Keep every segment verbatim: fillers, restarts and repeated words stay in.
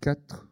quatre,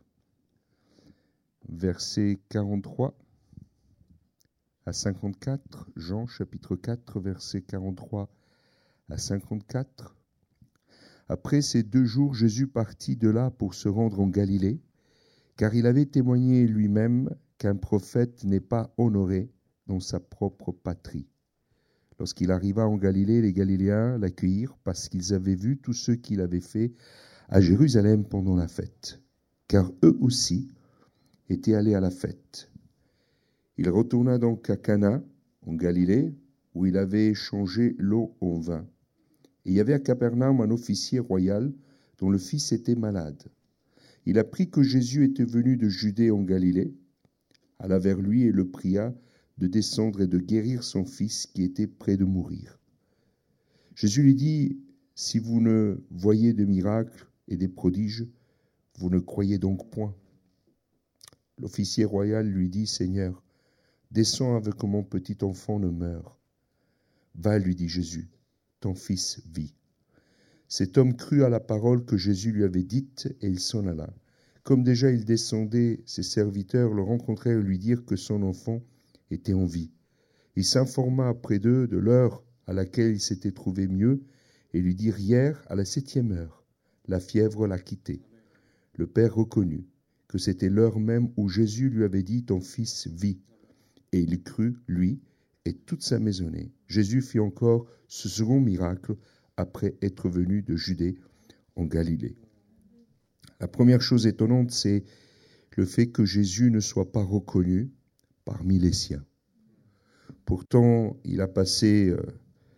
versets quarante-trois à cinquante-quatre. Jean chapitre quatre, versets quarante-trois à cinquante-quatre. Après ces deux jours, Jésus partit de là pour se rendre en Galilée, car il avait témoigné lui-même qu'un prophète n'est pas honoré dans sa propre patrie. Lorsqu'il arriva en Galilée, les Galiléens l'accueillirent parce qu'ils avaient vu tout ce qu'il avait fait à Jérusalem pendant la fête, car eux aussi étaient allés à la fête. Il retourna donc à Cana, en Galilée, où il avait changé l'eau en vin. Et il y avait à Capernaum un officier royal dont le fils était malade. Il apprit que Jésus était venu de Judée en Galilée, alla vers lui et le pria de descendre et de guérir son fils qui était près de mourir. Jésus lui dit, « Si vous ne voyez de miracles et des prodiges, vous ne croyez donc point. » L'officier royal lui dit, « Seigneur, descends avec que mon petit enfant ne meure. » « Va, lui dit Jésus, ton fils vit. » Cet homme crut à la parole que Jésus lui avait dite et il s'en alla. Comme déjà il descendait, ses serviteurs le rencontrèrent et lui dirent que son enfant était en vie. Il s'informa auprès d'eux de l'heure à laquelle il s'était trouvé mieux et lui dirent hier à la septième heure, la fièvre l'a quitté. Le père reconnut que c'était l'heure même où Jésus lui avait dit, ton fils vit. Et il crut, lui, et toute sa maisonnée. Jésus fit encore ce second miracle après être venu de Judée en Galilée. La première chose étonnante, c'est le fait que Jésus ne soit pas reconnu parmi les siens. Pourtant, il a passé euh,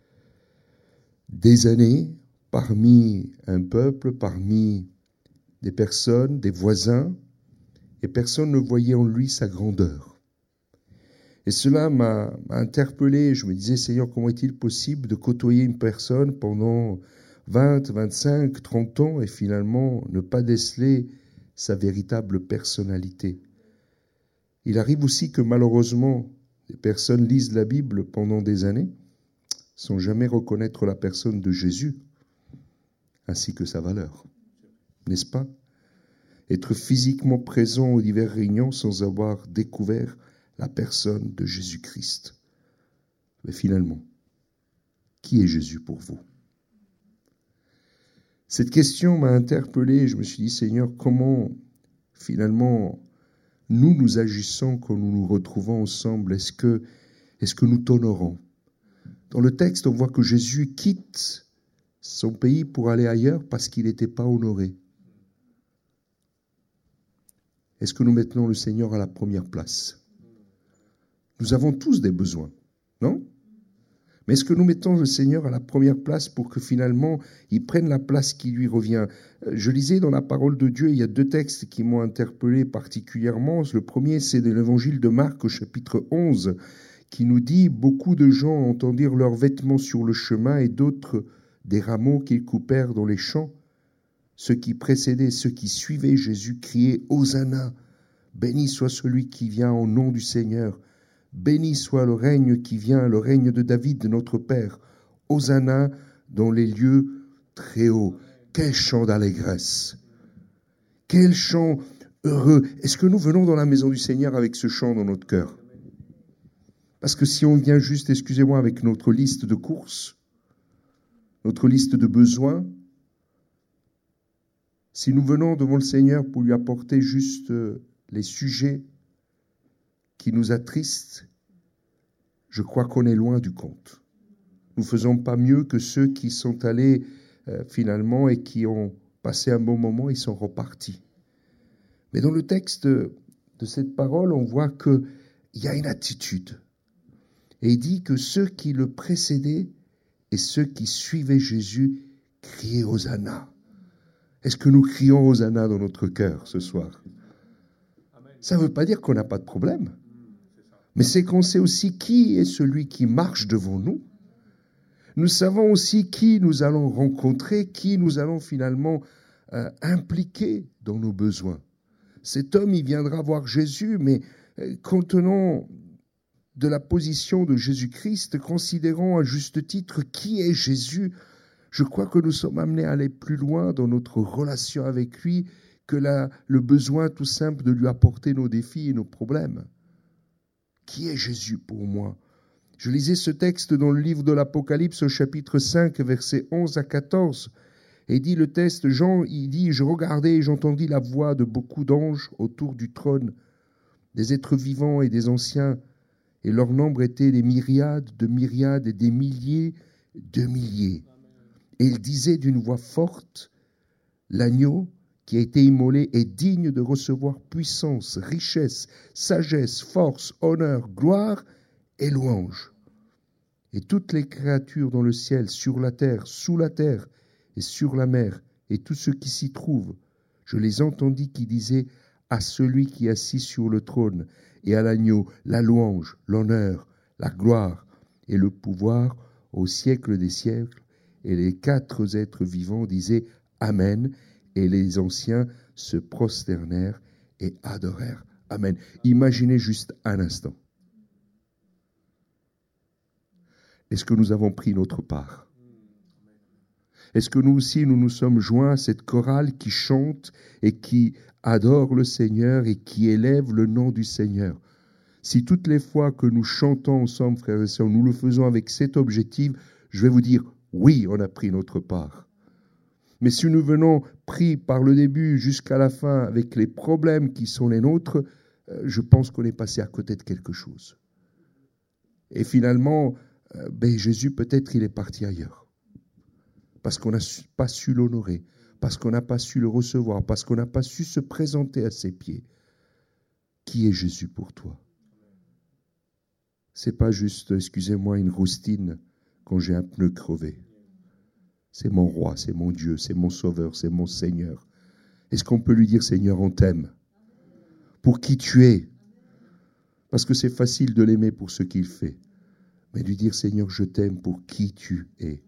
des années parmi un peuple, parmi des personnes, des voisins, et personne ne voyait en lui sa grandeur. Et cela m'a, m'a interpellé. Je me disais, Seigneur, comment est-il possible de côtoyer une personne pendant vingt, vingt-cinq, trente ans et finalement ne pas déceler sa véritable personnalité? Il arrive aussi que malheureusement, des personnes lisent la Bible pendant des années sans jamais reconnaître la personne de Jésus ainsi que sa valeur. N'est-ce pas? Être physiquement présent aux diverses réunions sans avoir découvert la personne de Jésus-Christ. Mais finalement, qui est Jésus pour vous? Cette question m'a interpellé. Je me suis dit, Seigneur, comment finalement nous nous agissons quand nous nous retrouvons ensemble? Est-ce que, est-ce que nous t'honorons? Dans le texte, on voit que Jésus quitte son pays pour aller ailleurs parce qu'il n'était pas honoré. Est-ce que nous mettons le Seigneur à la première place? Nous avons tous des besoins, non? Mais est-ce que nous mettons le Seigneur à la première place pour que finalement, il prenne la place qui lui revient? Je lisais dans la parole de Dieu, il y a deux textes qui m'ont interpellé particulièrement. Le premier, c'est de l'évangile de Marc au chapitre onze, qui nous dit « Beaucoup de gens entendirent leurs vêtements sur le chemin et d'autres des rameaux qu'ils coupèrent dans les champs. Ceux qui précédaient, ceux qui suivaient Jésus criaient « Hosanna ! Béni soit celui qui vient au nom du Seigneur ! Béni soit le règne qui vient, le règne de David, de notre Père. Hosanna dans les lieux très hauts. » Quel chant d'allégresse! Quel chant heureux! Est-ce que nous venons dans la maison du Seigneur avec ce chant dans notre cœur? Parce que si on vient juste, excusez-moi, avec notre liste de courses, notre liste de besoins, si nous venons devant le Seigneur pour lui apporter juste les sujets qui nous attristent, je crois qu'on est loin du compte. Nous ne faisons pas mieux que ceux qui sont allés euh, finalement et qui ont passé un bon moment, ils sont repartis. Mais dans le texte de cette parole, on voit qu'il y a une attitude. Et il dit que ceux qui le précédaient et ceux qui suivaient Jésus criaient Hosanna. Est-ce que nous crions Hosanna dans notre cœur ce soir? Ça ne veut pas dire qu'on n'a pas de problème. Mais c'est qu'on sait aussi qui est celui qui marche devant nous. Nous savons aussi qui nous allons rencontrer, qui nous allons finalement euh, impliquer dans nos besoins. Cet homme, il viendra voir Jésus, mais euh, contenant de la position de Jésus-Christ, considérant à juste titre qui est Jésus, je crois que nous sommes amenés à aller plus loin dans notre relation avec lui que la, le besoin tout simple de lui apporter nos défis et nos problèmes. Qui est Jésus pour moi? Je lisais ce texte dans le livre de l'Apocalypse au chapitre cinq, versets onze à quatorze. Et dit le texte, Jean, il dit, je regardais et j'entendis la voix de beaucoup d'anges autour du trône, des êtres vivants et des anciens, et leur nombre était des myriades de myriades et des milliers de milliers. Et ils disaient d'une voix forte, l'agneau qui a été immolé est digne de recevoir puissance, richesse, sagesse, force, honneur, gloire et louange. Et toutes les créatures dans le ciel, sur la terre, sous la terre et sur la mer, et tous ceux qui s'y trouvent, je les entendis qui disaient à celui qui est assis sur le trône et à l'agneau, la louange, l'honneur, la gloire et le pouvoir au siècle des siècles. Et les quatre êtres vivants disaient Amen, et les anciens se prosternèrent et adorèrent. Amen. Imaginez juste un instant. Est-ce que nous avons pris notre part? Est-ce que nous aussi, nous nous sommes joints à cette chorale qui chante et qui adore le Seigneur et qui élève le nom du Seigneur? Si toutes les fois que nous chantons ensemble, frères et sœurs, nous le faisons avec cet objectif, je vais vous dire, oui, on a pris notre part. Mais si nous venons pris par le début jusqu'à la fin avec les problèmes qui sont les nôtres, je pense qu'on est passé à côté de quelque chose. Et finalement, ben Jésus, peut-être, il est parti ailleurs. Parce qu'on n'a pas su l'honorer, parce qu'on n'a pas su le recevoir, parce qu'on n'a pas su se présenter à ses pieds. Qui est Jésus pour toi? C'est pas juste, excusez-moi, une roustine quand j'ai un pneu crevé. C'est mon roi, c'est mon Dieu, c'est mon sauveur, c'est mon Seigneur. Est-ce qu'on peut lui dire, Seigneur, on t'aime pour qui tu es? Parce que c'est facile de l'aimer pour ce qu'il fait. Mais lui dire, Seigneur, je t'aime pour qui tu es.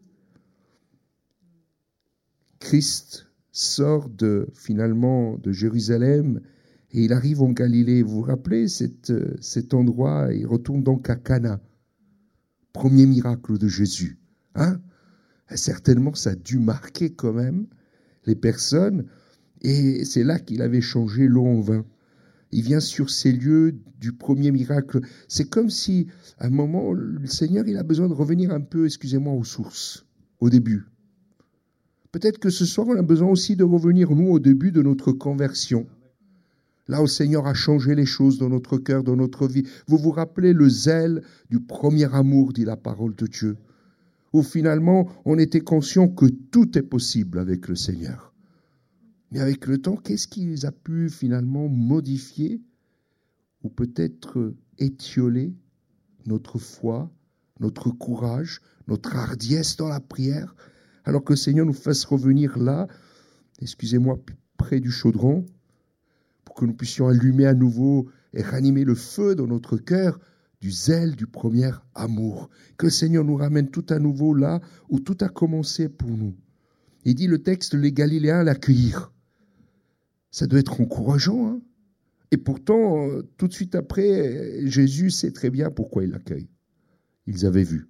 Christ sort de, finalement de Jérusalem et il arrive en Galilée. Vous vous rappelez cette, cet endroit? Il retourne donc à Cana. Premier miracle de Jésus. Hein? Certainement, ça a dû marquer quand même les personnes. Et c'est là qu'il avait changé l'eau en vin. Il vient sur ces lieux du premier miracle. C'est comme si, à un moment, le Seigneur, il a besoin de revenir un peu, excusez-moi, aux sources, au début. Peut-être que ce soir, on a besoin aussi de revenir, nous, au début de notre conversion. Là où le Seigneur a changé les choses dans notre cœur, dans notre vie. Vous vous rappelez le zèle du premier amour, dit la parole de Dieu, où finalement, on était conscient que tout est possible avec le Seigneur. Mais avec le temps, qu'est-ce qui a pu finalement modifier ou peut-être étioler notre foi, notre courage, notre hardiesse dans la prière, alors que le Seigneur nous fasse revenir là, excusez-moi, près du chaudron, pour que nous puissions allumer à nouveau et ranimer le feu dans notre cœur du zèle du premier amour. Que le Seigneur nous ramène tout à nouveau là où tout a commencé pour nous. Il dit le texte, les Galiléens l'accueillirent. Ça doit être encourageant. Hein? Et pourtant, tout de suite après, Jésus sait très bien pourquoi il l'accueille. Ils avaient vu.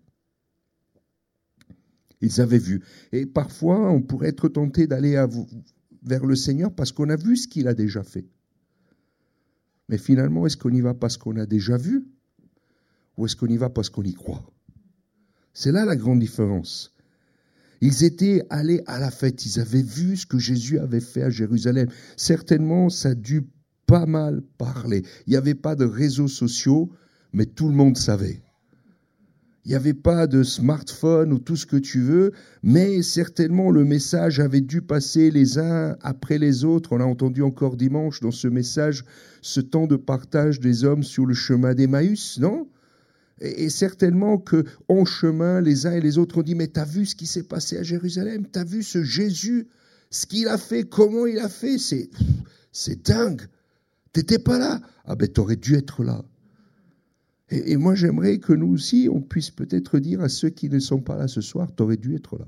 Ils avaient vu. Et parfois, on pourrait être tenté d'aller à vous, vers le Seigneur parce qu'on a vu ce qu'il a déjà fait. Mais finalement, est-ce qu'on y va parce qu'on a déjà vu? Ou est-ce qu'on y va parce qu'on y croit? C'est là la grande différence. Ils étaient allés à la fête, ils avaient vu ce que Jésus avait fait à Jérusalem. Certainement, ça a dû pas mal parler. Il n'y avait pas de réseaux sociaux, mais tout le monde savait. Il n'y avait pas de smartphone ou tout ce que tu veux, mais certainement le message avait dû passer les uns après les autres. On a entendu encore dimanche dans ce message ce temps de partage des hommes sur le chemin d'Emmaüs, non ? Et certainement qu'en chemin, les uns et les autres ont dit « Mais t'as vu ce qui s'est passé à Jérusalem? T'as vu ce Jésus? Ce qu'il a fait? Comment il a fait? C'est, c'est dingue! T'étais pas là? Ah ben t'aurais dû être là. » Et, et moi j'aimerais que nous aussi, on puisse peut-être dire à ceux qui ne sont pas là ce soir « T'aurais dû être là. »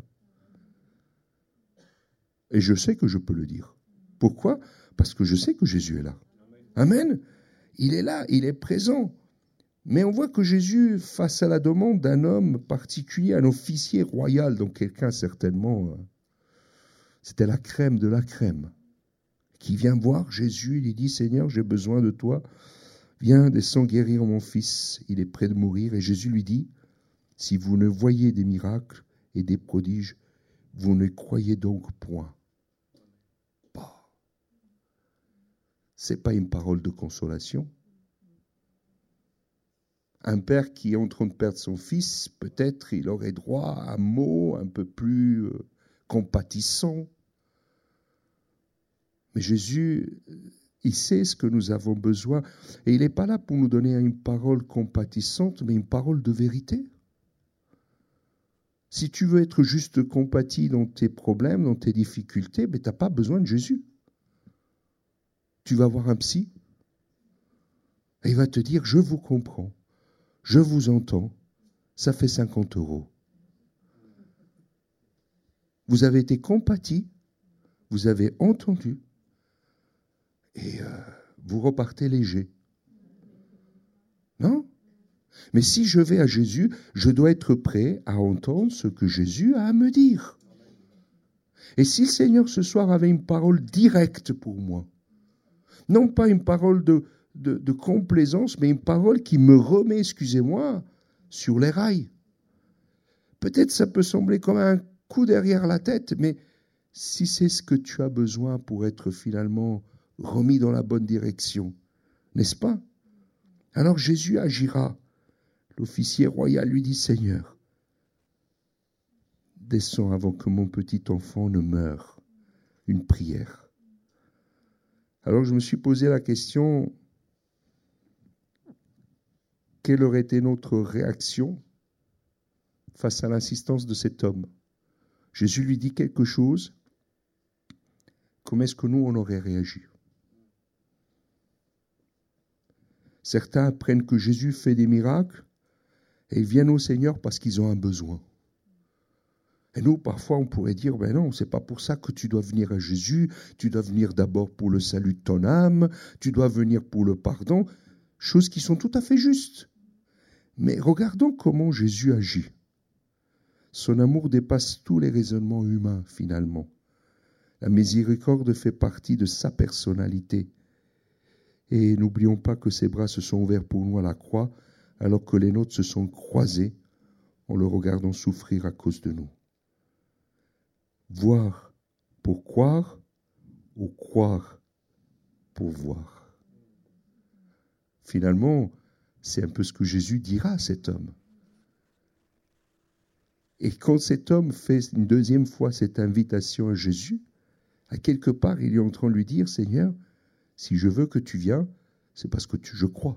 Et je sais que je peux le dire. Pourquoi? Parce que je sais que Jésus est là. Amen. Il est là, il est présent. Mais on voit que Jésus, face à la demande d'un homme particulier, un officier royal, donc quelqu'un certainement, c'était la crème de la crème, qui vient voir Jésus. Il lui dit, Seigneur, j'ai besoin de toi. Viens, descends guérir mon fils. Il est près de mourir. Et Jésus lui dit, si vous ne voyez des miracles et des prodiges, vous ne croyez donc point. Bah. Ce n'est pas une parole de consolation. Un père qui est en train de perdre son fils, peut-être il aurait droit à un mot un peu plus euh, compatissant. Mais Jésus, il sait ce que nous avons besoin. Et il n'est pas là pour nous donner une parole compatissante, mais une parole de vérité. Si tu veux être juste compati dans tes problèmes, dans tes difficultés, mais tu n'as pas besoin de Jésus. Tu vas voir un psy, et il va te dire, je vous comprends. Je vous entends, ça fait cinquante euros. Vous avez été compati, vous avez entendu, et euh, vous repartez léger. Non? Mais si je vais à Jésus, je dois être prêt à entendre ce que Jésus a à me dire. Et si le Seigneur ce soir avait une parole directe pour moi, non pas une parole de... De, de complaisance, mais une parole qui me remet, excusez-moi, sur les rails. Peut-être ça peut sembler comme un coup derrière la tête, mais si c'est ce que tu as besoin pour être finalement remis dans la bonne direction, n'est-ce pas? Alors Jésus agira. L'officier royal lui dit, Seigneur, descends avant que mon petit enfant ne meure. Une prière. Alors je me suis posé la question, quelle aurait été notre réaction face à l'insistance de cet homme? Jésus lui dit quelque chose. Comment est-ce que nous, on aurait réagi? Certains apprennent que Jésus fait des miracles et ils viennent au Seigneur parce qu'ils ont un besoin. Et nous, parfois, on pourrait dire, ben non, c'est pas pour ça que tu dois venir à Jésus. Tu dois venir d'abord pour le salut de ton âme. Tu dois venir pour le pardon. Choses qui sont tout à fait justes. Mais regardons comment Jésus agit. Son amour dépasse tous les raisonnements humains, finalement. La miséricorde fait partie de sa personnalité. Et n'oublions pas que ses bras se sont ouverts pour nous à la croix, alors que les nôtres se sont croisés en le regardant souffrir à cause de nous. Voir pour croire ou croire pour voir. Finalement, c'est un peu ce que Jésus dira à cet homme. Et quand cet homme fait une deuxième fois cette invitation à Jésus, à quelque part, il est en train de lui dire, Seigneur, si je veux que tu viennes, c'est parce que tu, je crois.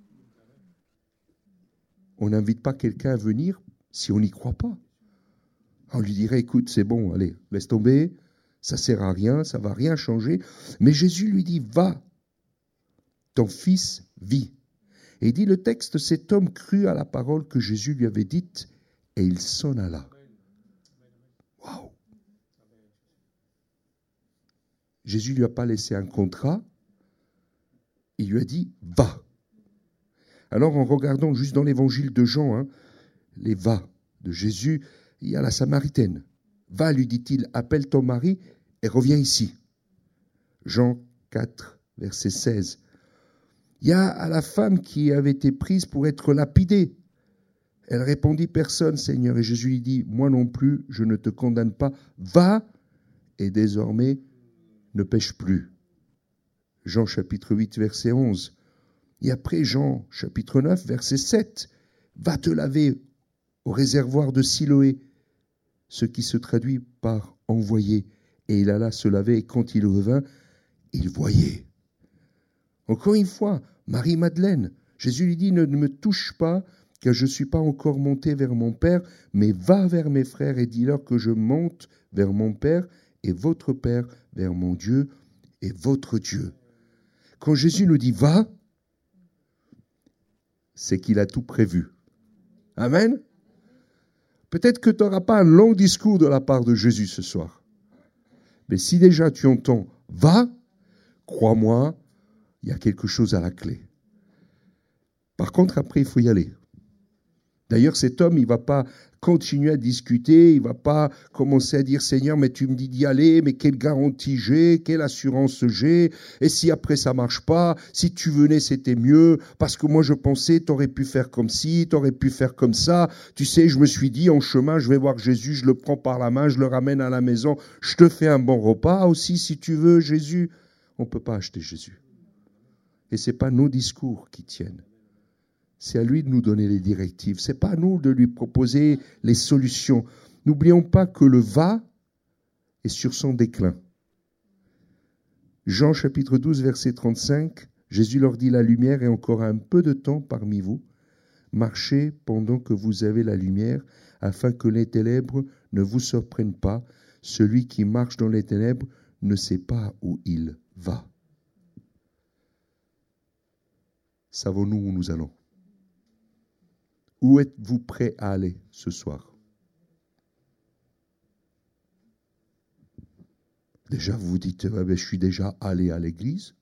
On n'invite pas quelqu'un à venir si on n'y croit pas. On lui dirait, écoute, c'est bon, allez, laisse tomber, ça ne sert à rien, ça ne va rien changer. Mais Jésus lui dit, va, ton fils vit. Et il dit le texte, cet homme crut à la parole que Jésus lui avait dite et il s'en alla. Waouh! Jésus ne lui a pas laissé un contrat, il lui a dit va. Alors en regardant juste dans l'évangile de Jean, hein, les va de Jésus, il y a la Samaritaine. Va, lui dit-il, appelle ton mari et reviens ici. Jean quatre, verset seize. Il y a à la femme qui avait été prise pour être lapidée. Elle répondit, personne, Seigneur. Et Jésus lui dit, moi non plus, je ne te condamne pas. Va, et désormais, ne pêche plus. Jean chapitre huit, verset onze. Et après, Jean chapitre neuf, verset sept. Va te laver au réservoir de Siloé, ce qui se traduit par envoyer. Et il alla se laver, et quand il revint, il voyait. Encore une fois, Marie-Madeleine, Jésus lui dit, ne me touche pas, car je ne suis pas encore monté vers mon Père, mais va vers mes frères et dis-leur que je monte vers mon Père et votre Père, vers mon Dieu et votre Dieu. Quand Jésus nous dit va, c'est qu'il a tout prévu. Amen. Peut-être que tu n'auras pas un long discours de la part de Jésus ce soir. Mais si déjà tu entends va, crois-moi, il y a quelque chose à la clé. Par contre, après, il faut y aller. D'ailleurs, cet homme, il ne va pas continuer à discuter, il ne va pas commencer à dire « Seigneur, mais tu me dis d'y aller, mais quelle garantie j'ai, quelle assurance j'ai, et si après ça ne marche pas, si tu venais c'était mieux, parce que moi je pensais tu aurais pu faire comme ci, tu aurais pu faire comme ça, tu sais, je me suis dit en chemin, je vais voir Jésus, je le prends par la main, je le ramène à la maison, je te fais un bon repas aussi si tu veux, Jésus. » On ne peut pas acheter Jésus. Et ce n'est pas nos discours qui tiennent. C'est à lui de nous donner les directives. Ce n'est pas à nous de lui proposer les solutions. N'oublions pas que le va est sur son déclin. Jean chapitre douze, verset trente-cinq, Jésus leur dit « La lumière est encore un peu de temps parmi vous. Marchez pendant que vous avez la lumière, afin que les ténèbres ne vous surprennent pas. Celui qui marche dans les ténèbres ne sait pas où il va. » Savons-nous où nous allons? Où êtes-vous prêt à aller ce soir? Déjà, vous vous dites, ah ben, je suis déjà allé à l'église.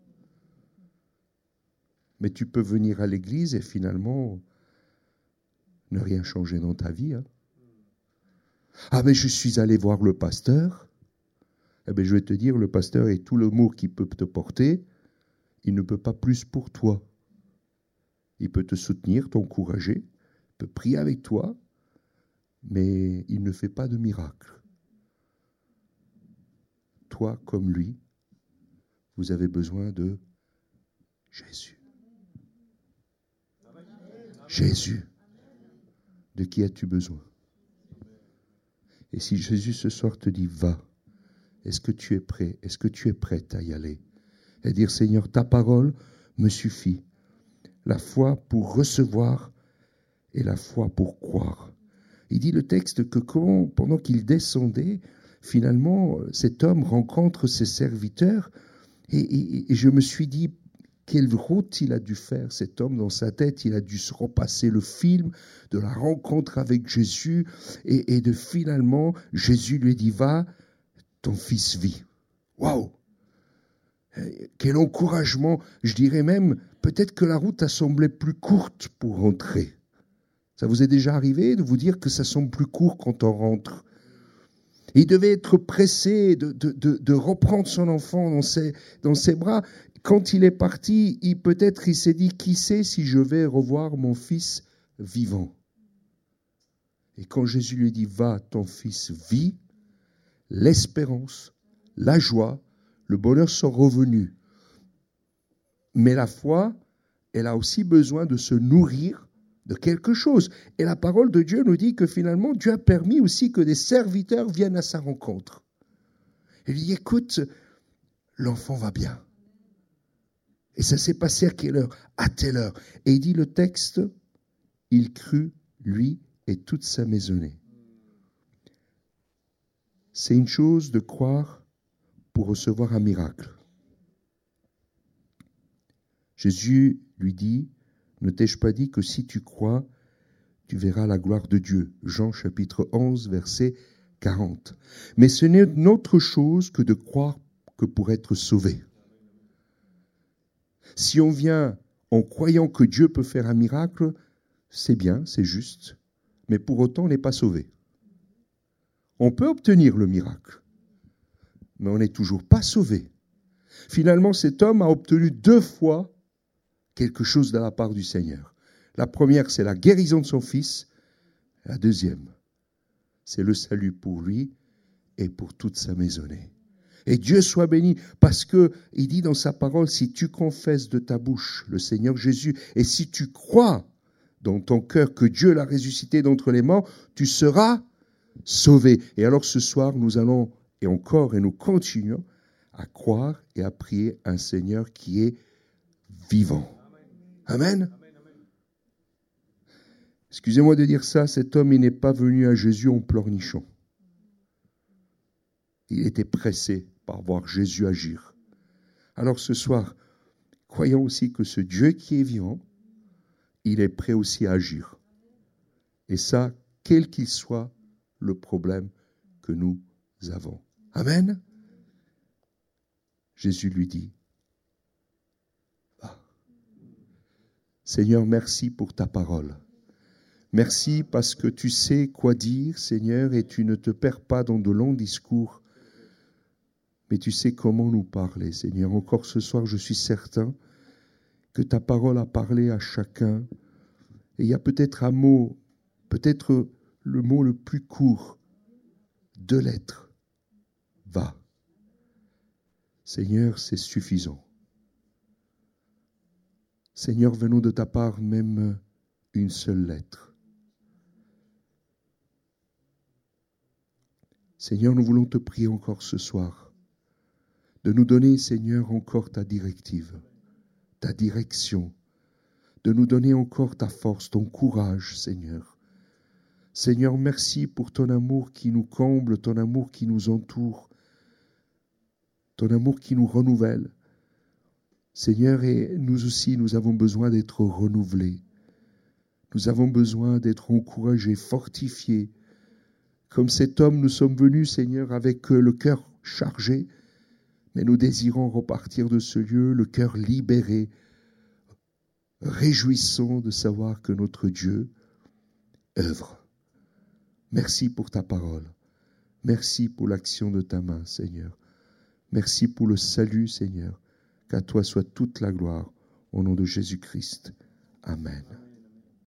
Mais tu peux venir à l'église et finalement ne rien changer dans ta vie. Hein. Ah ben, je suis allé voir le pasteur. Eh ben, je vais te dire, le pasteur est tout l'amour qu'il peut te porter. Il ne peut pas plus pour toi. Il peut te soutenir, t'encourager, peut prier avec toi, mais il ne fait pas de miracle. Toi comme lui, vous avez besoin de Jésus. Jésus. De qui as-tu besoin? Et si Jésus ce soir te dit, va, est-ce que tu es prêt? Est-ce que tu es prête à y aller? Et dire, Seigneur, ta parole me suffit. La foi pour recevoir et la foi pour croire. Il dit le texte que quand, pendant qu'il descendait, finalement, cet homme rencontre ses serviteurs et, et, et je me suis dit, quelle route il a dû faire, cet homme, dans sa tête. Il a dû se repasser le film de la rencontre avec Jésus et, et de finalement, Jésus lui dit, va, ton fils vit. Waouh! Quel encouragement! Je dirais même, peut-être que la route a semblé plus courte pour rentrer. Ça vous est déjà arrivé de vous dire que ça semble plus court quand on rentre? Il devait être pressé de, de, de, de reprendre son enfant dans ses, dans ses bras. Quand il est parti, il, peut-être il s'est dit, qui sait si je vais revoir mon fils vivant? Et quand Jésus lui dit, va, ton fils vit, l'espérance, la joie, le bonheur sont revenus. Mais la foi, elle a aussi besoin de se nourrir de quelque chose. Et la parole de Dieu nous dit que finalement, Dieu a permis aussi que des serviteurs viennent à sa rencontre. Il dit, écoute, l'enfant va bien. Et ça s'est passé à quelle heure? À telle heure. Et il dit le texte, il crut, lui et toute sa maisonnée. C'est une chose de croire pour recevoir un miracle. Jésus lui dit, ne t'ai-je pas dit que si tu crois, tu verras la gloire de Dieu. Jean chapitre onze, verset quarante. Mais ce n'est une autre chose que de croire que pour être sauvé. Si on vient en croyant que Dieu peut faire un miracle, c'est bien, c'est juste, mais pour autant on n'est pas sauvé. On peut obtenir le miracle, mais on n'est toujours pas sauvé. Finalement, cet homme a obtenu deux fois quelque chose de la part du Seigneur. La première, c'est la guérison de son fils. La deuxième, c'est le salut pour lui et pour toute sa maisonnée. Et Dieu soit béni, parce que il dit dans sa parole, si tu confesses de ta bouche le Seigneur Jésus, et si tu crois dans ton cœur que Dieu l'a ressuscité d'entre les morts, tu seras sauvé. Et alors ce soir, nous allons, et encore, et nous continuons à croire et à prier un Seigneur qui est vivant. Amen. Excusez-moi de dire ça, cet homme, il n'est pas venu à Jésus en pleurnichant. Il était pressé par voir Jésus agir. Alors ce soir, croyons aussi que ce Dieu qui est vivant, il est prêt aussi à agir. Et ça, quel qu'il soit le problème que nous avons. Amen. Jésus lui dit, ah. Seigneur, merci pour ta parole. Merci parce que tu sais quoi dire, Seigneur, et tu ne te perds pas dans de longs discours, mais tu sais comment nous parler, Seigneur. Encore ce soir, je suis certain que ta parole a parlé à chacun. Et il y a peut-être un mot, peut-être le mot le plus court, deux lettres. Va. Seigneur, c'est suffisant. Seigneur, venons de ta part même une seule lettre. Seigneur, nous voulons te prier encore ce soir de nous donner, Seigneur, encore ta directive, ta direction, de nous donner encore ta force, ton courage, Seigneur. Seigneur, merci pour ton amour qui nous comble, ton amour qui nous entoure, ton amour qui nous renouvelle. Seigneur, et nous aussi, nous avons besoin d'être renouvelés. Nous avons besoin d'être encouragés, fortifiés. Comme cet homme, nous sommes venus, Seigneur, avec le cœur chargé, mais nous désirons repartir de ce lieu, le cœur libéré, réjouissant de savoir que notre Dieu œuvre. Merci pour ta parole. Merci pour l'action de ta main, Seigneur. Merci pour le salut, Seigneur. Qu'à toi soit toute la gloire, au nom de Jésus-Christ. Amen.